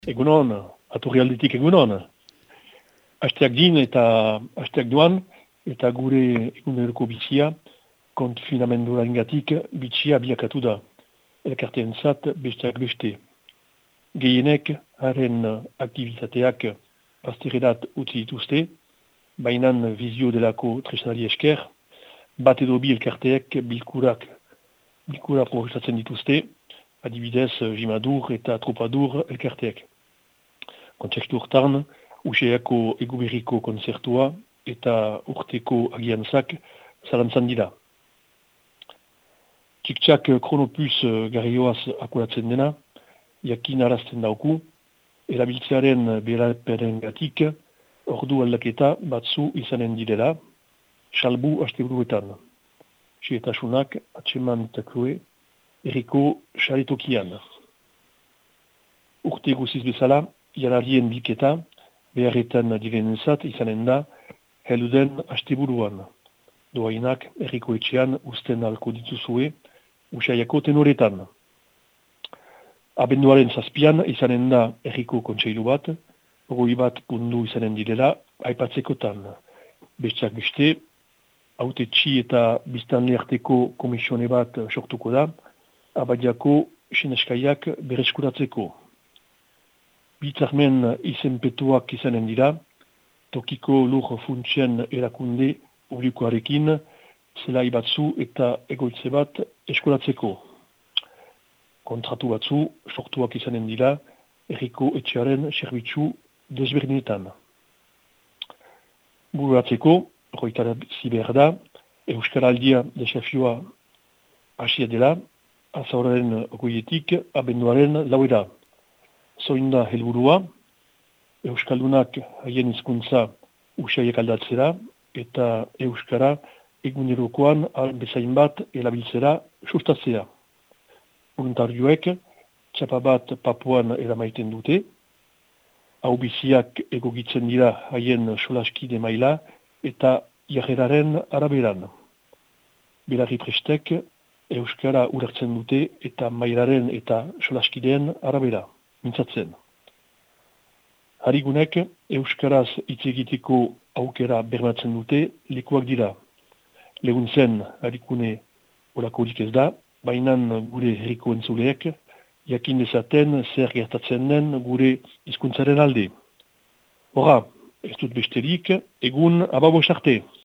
Egunon, aturrialdetik egunon. Asteak din eta asteak duan, eta gure eguneroko bizia, konfinamenduarengatik bitxia biakatu da. Elkarteen zat besteak beste. Gehienek haren aktivitateak bazterredat utzi dituzte, bainan vizio delako tresnari esker, bat edo bi elkarteek bilkura progestatzen dituzte, adibidez Jimadur eta Tropadur elkarteek. Kontzertu hortan, useako eguberriko konzertua eta urteko agiantzak zalantzan dira. Txik-txak Kronopus garrioaz akuratzen dena, jakin arazten dauku, erabiltzearen beraperengatik ordu aldaketa batzu izanen direla, salbu asteburuetan. Xietasunak atseman taklue erriko xaretokian. Urte guziz bezala, janarien bilketa, beharretan direnenzat izanen da, heluden asteburuan. Doainak erriko etxean usten alko dituzue, usaiako tenoretan. Abenduaren zazpian izanen da erriko kontseilu bat, hogei bat pundu izanen direla, aipatzekotan. Besteak beste, hautetxi eta biztanle arteko komisione bat sortuko da, abadiako sineskaiak bereskuratzeko. Bitzarmen izenpetuak izanen dira, tokiko lur funtsien erakunde publikoarekin, zelai batzu eta egoitze bat eskolatzeko. Kontratu batzu sortuak izanen dira, erriko etxearen zerbitzu desberdinetan. Bururatzeko, roitarazi behar da, Euskaraldia desafioa hasia dela, azauraren goietik abenduaren lauera. Zoin da helburua, Euskaldunak haien hizkuntza usaiek aldatzera eta Euskara egunerokoan bezain bat erabiltzera sustatzea. Voluntarioek txapa bat Papuan eramaiten dute, hau biziak egogitzen dira haien solaskide maila eta jarreraren araberan. Belarri prestek Euskara ulertzen dute eta mailaren eta solaskideen arabera. Mintzatzen. Harigunek Euskaraz hitz egiteko aukera bermatzen dute lekuak dira. Leguntzen harikune olakorik ez da, bainan gure herriko entzuleek jakin dezaten zer gertatzen den gure hizkuntzaren alde. Hora, ez dut besterik, egun ababos arte.